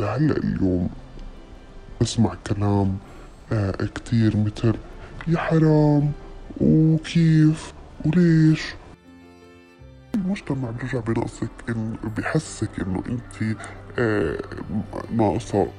لهلأ اليوم بسمع كلام كتير مثل يا حرام وكيف وليش. المجتمع بيرجع بنقصك إن بيحسك إنه أنت ناقصة.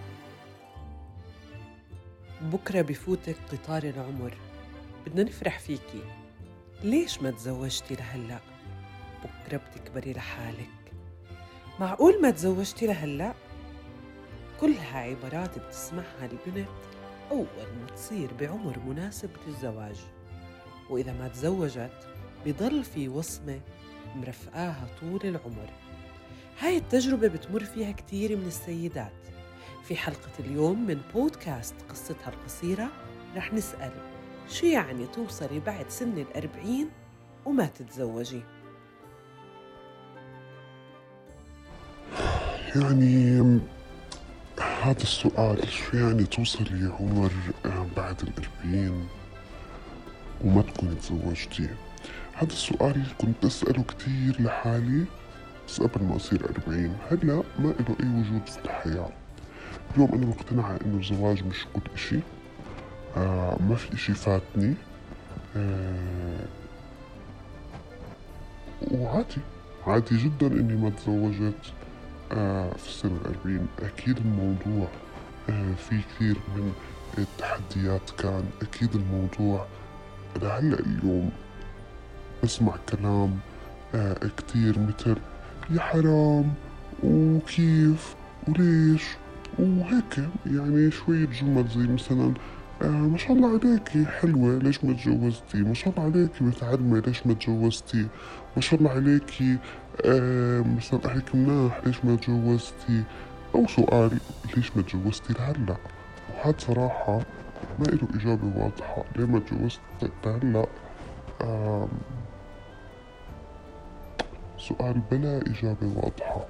بكرة بفوتك قطار العمر، بدنا نفرح فيكي. ليش ما تزوجتي لهلأ؟ بكرة بتكبري لحالك. معقول ما تزوجتي لهلأ؟ كلها عبارات بتسمعها البنت أول ما تصير بعمر مناسب للزواج، وإذا ما تزوجت بضل في وصمة مرفقاها طول العمر. هاي التجربة بتمر فيها كتير من السيدات. في حلقة اليوم من بودكاست قصتها القصيرة رح نسأل شو يعني توصلي بعد سن 40 وما تتزوجي؟ يعني هذا السؤال شو يعني توصلي عمر بعد 40 وما تكوني تزوجتي؟ هذا السؤال كنت أسأله كتير لحالي بس قبل ما أصير 40. هلأ ما إله أي وجود في الحياة. اليوم أنا مقتنعة إنه الزواج مش كل إشي. ما في إشي فاتني. وعادي، عادي جدا إني ما تزوجت في سن 40. أكيد الموضوع في كثير من التحديات. كان أكيد الموضوع لهلأ اليوم بسمع كلام كتير مثل يا حرام وكيف وليش وهيك. يعني شوية جمل زي مثلا ما شاء الله عليكي حلوة ليش ما تجوزتي، ما شاء الله عليكي متعلمة ليش ما تجوزتي، ما شاء الله عليكي مثلا أهلك مناح ليش ما تجوزتي. أو سؤال ليش ما تجوزتي لهلا. وهذا صراحة ما إله إجابة واضحة. ليه ما تجوزت لهلا؟ آم، سؤال بلا إجابة واضحة.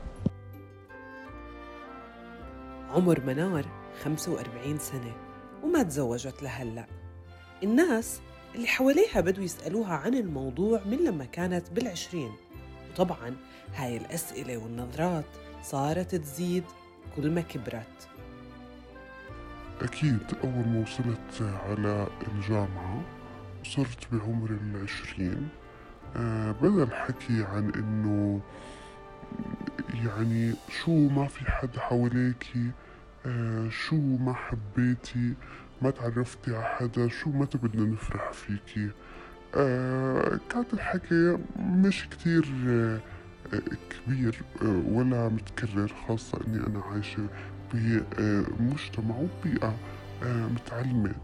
عمر منار 45 سنة وما تزوجت لهلأ. الناس اللي حواليها بدوا يسألوها عن الموضوع من لما كانت بالعشرين، وطبعاً هاي الأسئلة والنظرات صارت تزيد كل ما كبرت. أكيد أول ما وصلت على الجامعة وصرت بعمر 20 بدأ الحكي عن إنه يعني شو ما في حد حواليكي، شو ما حبيتي، ما تعرفتي على حدا، شو متى بدنا نفرح فيكي. كان الحكي مش كتير كبير ولا متكرر، خاصة إني أنا عايشة بمجتمع وبيئة متعلمة.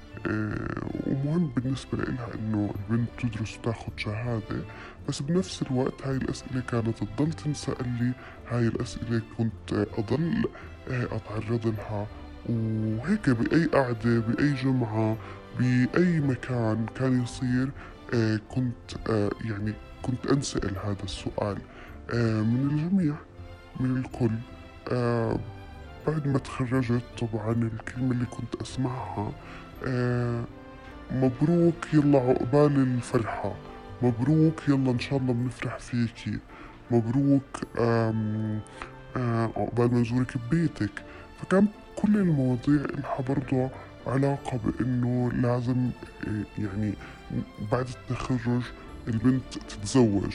ومهم بالنسبة لإلها إنه البنت تدرس وتاخد شهادة. بس بنفس الوقت هاي الأسئلة كانت تضل تنسأل لي. هاي الأسئلة كنت أضل أتعرض لها. وهيك بأي قعدة بأي جمعة بأي مكان كان يصير كنت يعني كنت أنسأل هذا السؤال من الجميع، من الكل. بعد ما تخرجت طبعا الكلمة اللي كنت أسمعها آه مبروك يلا عقبال الفرحة، مبروك يلا إن شاء الله بنفرح فيكي، مبروك عقبال ما نزورك ببيتك. فكان كل المواضيع لها برضو علاقة بأنه لازم يعني بعد التخرج البنت تتزوج.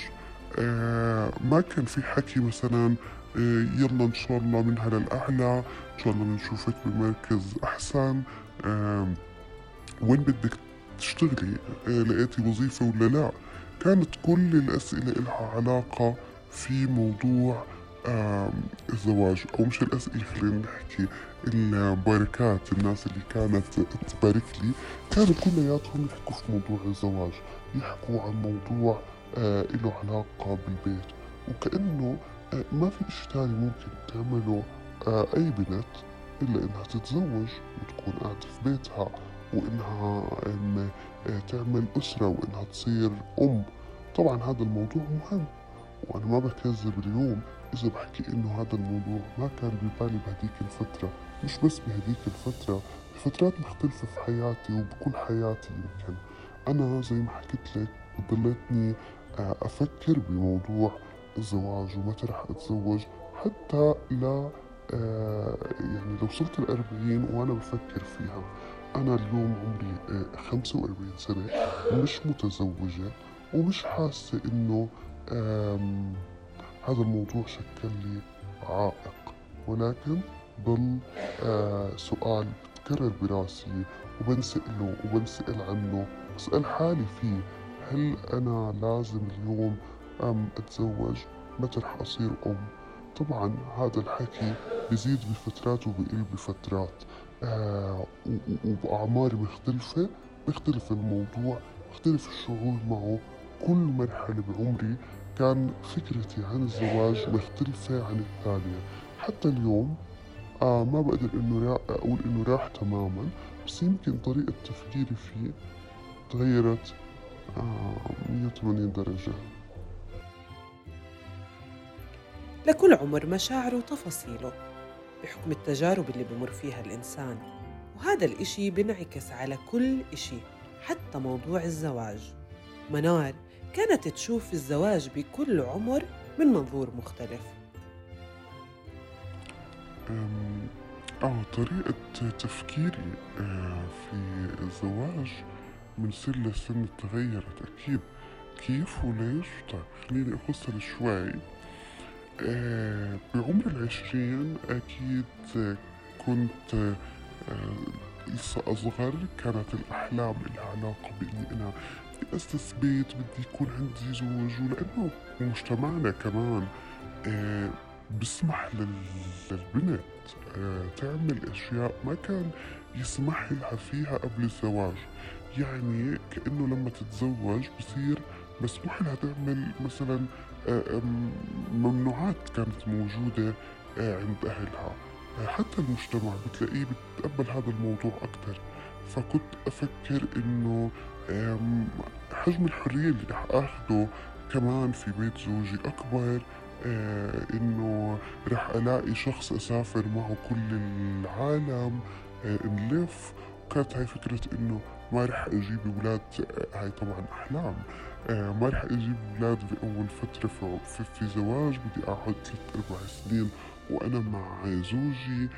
ما كان في حكي مثلا يلا إن شاء الله منها للأعلى، إن شاء الله بنشوفك بمركز أحسن، وين بدك تشتغلي، لقيتي وظيفة ولا لا. كانت كل الأسئلة إلها علاقة في موضوع الزواج. أو مش الأسئلة، خلينا نحكي المباركات. الناس اللي كانت تبارك لي كانوا كلياتهم يحكوا في موضوع الزواج، يحكوا عن موضوع له علاقة بالبيت. وكأنه ما في إشي تاني ممكن تعمله أي بنت إلا إنها تتزوج وتكون قاعدة في بيتها، وإنها تعمل أسرة، وإنها تصير أم. طبعا هذا الموضوع مهم، وأنا ما بكذب اليوم إذا بحكي إنه هذا الموضوع ما كان ببالي بهديك الفترة. مش بس بهديك الفترة، بفترات مختلفة في حياتي وبكل حياتي. يمكن أنا زي ما حكيت لك ضليتني أفكر بموضوع الزواج ومتى رح أتزوج، حتى لا يعني لو وصلت ال40 وأنا بفكر فيها، أنا اليوم عمري 45 سنة، مش متزوجة، ومش حاسة إنه آم، هذا الموضوع شكل لي عائق، ولكن ضل سؤال بتكرر براسي، وبنسأله وبنسأل عنه، بسأل حالي فيه: هل أنا لازم اليوم أتزوج؟ متى رح أصير أم؟ طبعا هذا الحكي بزيد بفترات وبقل بفترات، وبأعمار مختلفة بيختلف الموضوع، بيختلف الشعور معه. كل مرحلة بعمري كان فكرتي عن الزواج مختلفة عن الثانية. حتى اليوم ما بقدر إنه أقول إنه راح تماما، بس يمكن طريقة تفكيري فيه تغيرت 180 درجة. لكل عمر مشاعره وتفاصيله بحكم التجارب اللي بمر فيها الإنسان، وهذا الإشي بنعكس على كل إشي، حتى موضوع الزواج. منار كانت تشوف الزواج بكل عمر من منظور مختلف. طريقة تفكيري في الزواج من سن لسن تغيرت أكيد. كيف وليش؟ طيب خليني أفصل شوي. بعمر ال20 أكيد كنت لسه أصغر. كانت الأحلام لها علاقة بإني أنا بدي أسس بيت، بدي يكون عندي زوج، ولأنه مجتمعنا كمان بسمح للبنت تعمل أشياء ما كان يسمح لها فيها قبل الزواج. يعني كأنه لما تتزوج بصير مسموح لها تعمل مثلا ممنوعات كانت موجودة عند أهلها. حتى المجتمع بتلاقيه بتقبل هذا الموضوع أكتر. فكنت أفكر إنه حجم الحرية اللي رح أخده كمان في بيت زوجي أكبر، إنه رح ألاقي شخص أسافر معه كل العالم، نلف. وكانت هاي فكرة إنه ما رح أجيب أولاد، هاي طبعا أحلام. ما رح أجيب أولاد بأول فترة في زواج، بدي أقعد 3-4 سنين وأنا مع زوجي.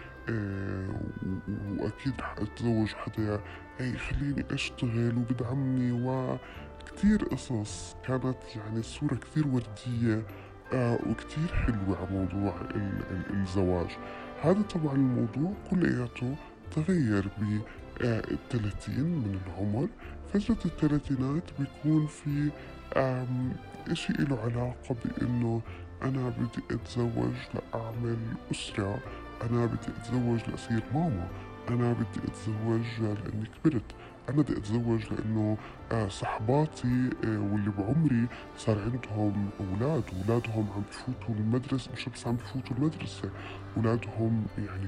وأكيد رح أتزوج حدا يخليني أشتغل وبدعمني، وكتير قصص. كانت يعني الصورة كتير وردية وكتير حلوة على موضوع الزواج. هذا طبعا الموضوع كلياته تغير ب30 من العمر. فترة الثلاثينات بيكون في إشي إله علاقة بإنه أنا بدي أتزوج لأعمل أسرة، أنا بدي أتزوج لأصير ماما، أنا بدي أتزوج لأني كبرت، أنا بدي أتزوج لأنه صحباتي واللي بعمري صار عندهم أولاد، أولادهم عم بفوتوا المدرسة، مش بس عم بفوتوا المدرسة، أولادهم يعني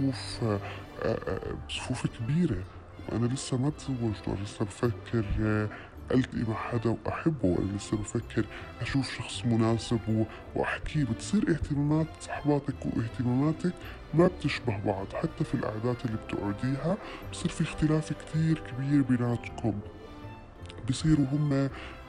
بصفوف كبيرة، وأنا لسه ما تزوجت، وأنا لسه بفكر ألتقي مع حدا وأحبه، وأنا لسه بفكر أشوف شخص مناسب وأحكيه. بتصير اهتمامات صحباتك واهتماماتك ما بتشبه بعض، حتى في القعدات اللي بتقعديها بصير في اختلاف كتير كبير بيناتكم. بصيروا هم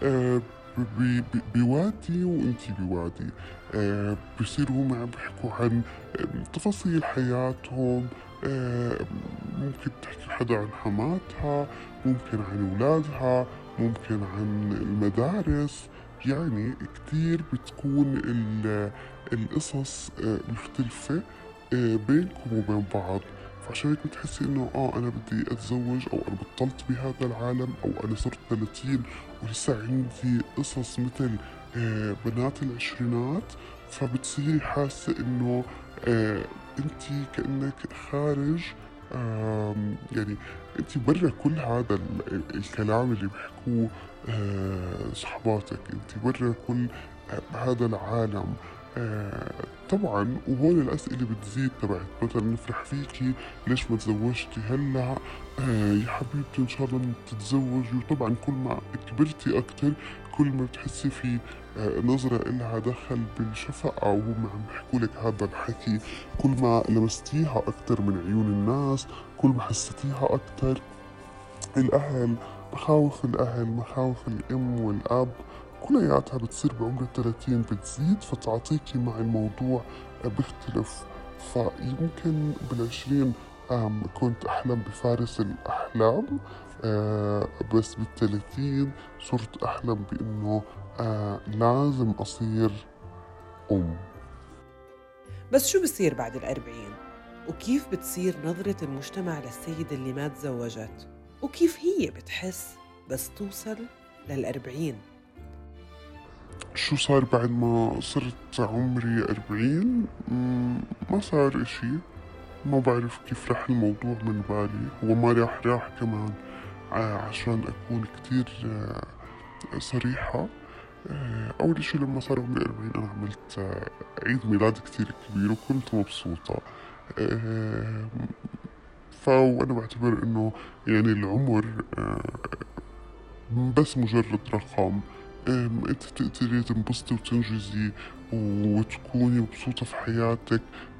بوادي وانتي بوادي. بصيروا هم عم بيحكوا عن تفاصيل حياتهم. ممكن تحكي حدا عن حماتها، ممكن عن أولادها، ممكن عن المدارس. يعني كتير بتكون القصص مختلفة بينكم وبين بعض. فعشان هيك بتحسي انه انا بدي اتزوج، او انا بطلت بهذا العالم، او انا صرت 30 ولسه عندي قصص مثل بنات العشرينات. فبتصيري حاسة انه انتي كأنك خارج، يعني انتي برا كل هذا الكلام اللي بيحكوه صحباتك، انتي برا كل هذا العالم. طبعا وهون الأسئلة بتزيد تبعت مثلا نفرح فيكي، ليش ما تزوجتي هلا؟ يا حبيبتي إن شاء الله تتزوجي. وطبعا كل ما كبرتي أكتر كل ما بتحسي في نظرة إلها دخل بالشفقة وهم عم بيحكوا لك هذا الحكي. كل ما لمستيها أكتر من عيون الناس كل ما حسيتيها أكتر. الأهل، مخاوف الأهل، مخاوف الأم والأب، كلياتها بتصير بعمر 30 بتزيد، فتعاطيكي مع الموضوع بيختلف. فيمكن بالعشرين كنت أحلم بفارس الأحلام، بس بالثلاثين صرت أحلم بإنه لازم أصير أم. بس شو بصير بعد ال40؟ وكيف بتصير نظرة المجتمع للسيدة اللي ما تزوجت؟ وكيف هي بتحس بس توصل لل40؟ شو صار بعد ما صرت عمري 40؟ ما صار إشي. ما بعرف كيف راح الموضوع من بالي، هو ما راح كمان. عشان أكون كتير صريحة، أول إشي لما صار عمري 40 أنا عملت عيد ميلاد كتير كبير وكنت مبسوطة. آه، وأنا بعتبر إنه يعني العمر بس مجرد رقم. انت تقدري تنبسطي وتنجزي وتكوني مبسوطة في حياتك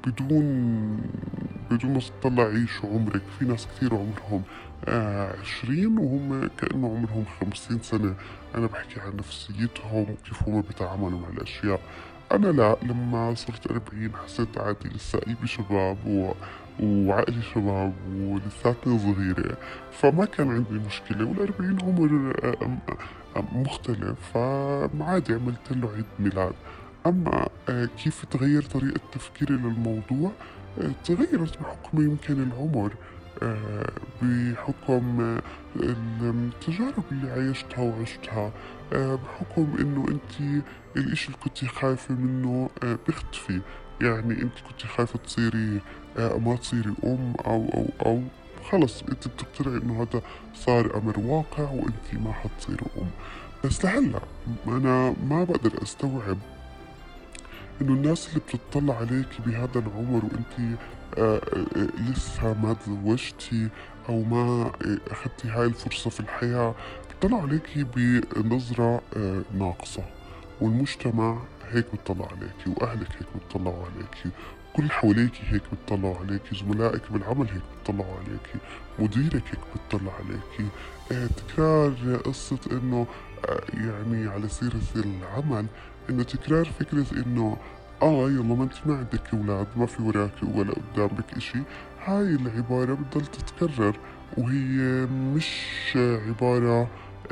بدون ما تطلعي شو عمرك. في ناس كثير عمرهم 20 وهم كأنه عمرهم 50 سنة. أنا بحكي عن نفسيتهم وكيف هم بيتعاملوا مع الأشياء. أنا لا، لما صرت 40 حسيت عادي، لسه قلبي شباب وعقلي شباب ولساتني صغيرة، فما كان عندي مشكلة. وال40 عمر مختلف، فعادي عملت له عيد ميلاد. أما كيف تغير طريقة تفكيري للموضوع؟ تغيرت بحكم يمكن العمر، آه، بحكم التجارب اللي عايشتها وعشتها، بحكم انه انت الاشي اللي كنتي خايفة منه بيختفي. يعني انت كنتي خايفة تصيري ما تصيري ام او خلص انت بتقتنعي انه هذا صار امر واقع وانت ما حتصيري ام. بس لهلا انا ما بقدر استوعب انه الناس اللي بتطلع عليك بهذا العمر وانت لسه ما تزوجتي او ما اخذتي هاي الفرصة في الحياة، بتطلع عليكي بنظرة ناقصة. والمجتمع هيك بتطلع عليكي، واهلك هيك بتطلعوا عليكي، كل اللي حواليكي هيك بتطلعوا عليكي، زملائك بالعمل هيك بتطلعوا عليكي، مديرك هيك بتطلع عليكي. تكرار قصة انه يعني على سيرة العمل، انه تكرار فكرة انه يلا ما انت ما عندك اولاد، ما في وراك ولا قدامك اشي. هاي العبارة بتضل تتكرر، وهي مش عبارة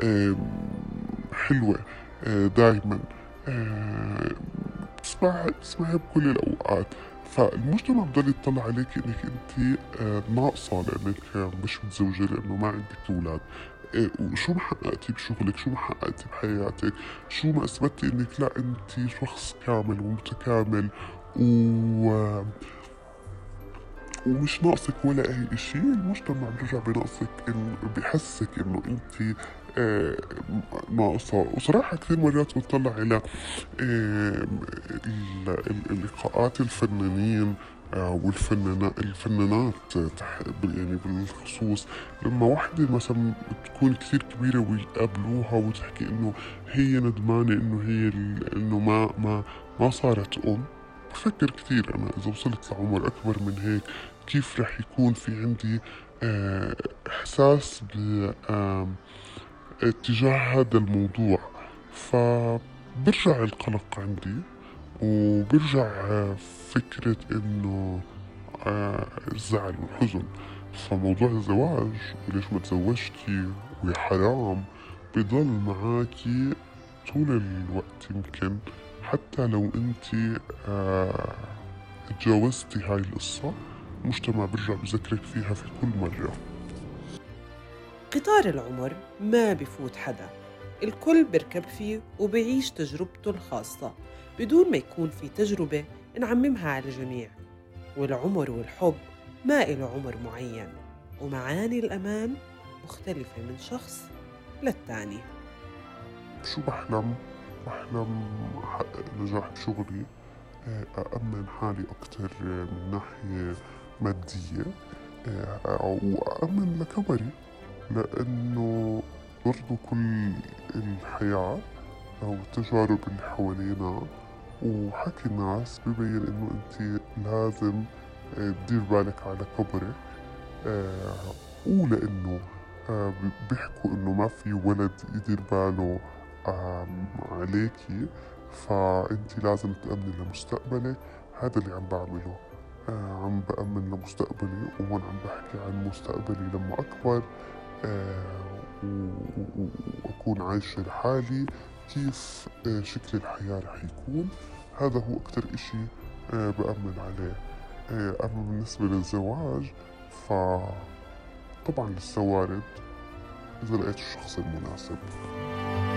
حلوة دايما. بتسمعها بكل الأوقات. فالمجتمع بضل يطلع عليك انك انت ناقصة لانك مش متزوجة، لانه ما عندك اولاد. وشو ما حققتي بشغلك، شو ما حققتي بحياتك، شو ما اثبتي انك لا انت شخص كامل ومتكامل ومش ناقصك ولا اي اشي، المجتمع بيرجع بنقصك، بحسك انه انت ناقصة. وصراحة كثير مرات بتطلع على اللقاءات الفنانين والفنانات يعني بالخصوص، لما وحدة مثلا تكون كثير كبيرة ويقابلوها وتحكي انه هي ندمانة انه هي انه ما صارت ام. بفكر كثير أنا إذا وصلت لعمر أكبر من هيك كيف رح يكون في عندي إحساس اتجاه هذا الموضوع. فبرجع القلق عندي، وبرجع فكرة إنه الزعل والحزن. فموضوع الزواج وليش ما تزوجتي ويا حرام بضل معاكي طول الوقت. يمكن حتى لو انت اتجاوزتي هاي القصة، المجتمع برجع بذكرك فيها في كل مرة. قطار العمر ما بفوت حدا، الكل بركب فيه وبيعيش تجربته الخاصة بدون ما يكون في تجربة نعممها على الجميع. والعمر والحب ما إله عمر معين، ومعاني الأمان مختلفة من شخص للتاني. شو بحلم؟ بحلم أحقق نجاح بشغلي، أأمن حالي أكتر من ناحية مادية، وأأمن لكبري، لأنه برضو كل الحياة أو التجارب اللي حوالينا وحكي الناس ببين إنه أنت لازم تدير بالك على كبرك. ولأنه بيحكوا إنه ما في ولد يدير باله عليكي، فأنت لازم تأمني لمستقبلك. هذا اللي عم بعمله. بأمن لمستقبلي، وهون عم بحكي عن مستقبلي لما أكبر وأكون عايشة لحالي، كيف شكل الحياة رح يكون. هذا هو أكتر إشي بأمن عليه. أما بالنسبة للزواج فطبعا لسه وارد إذا لقيت الشخص المناسب.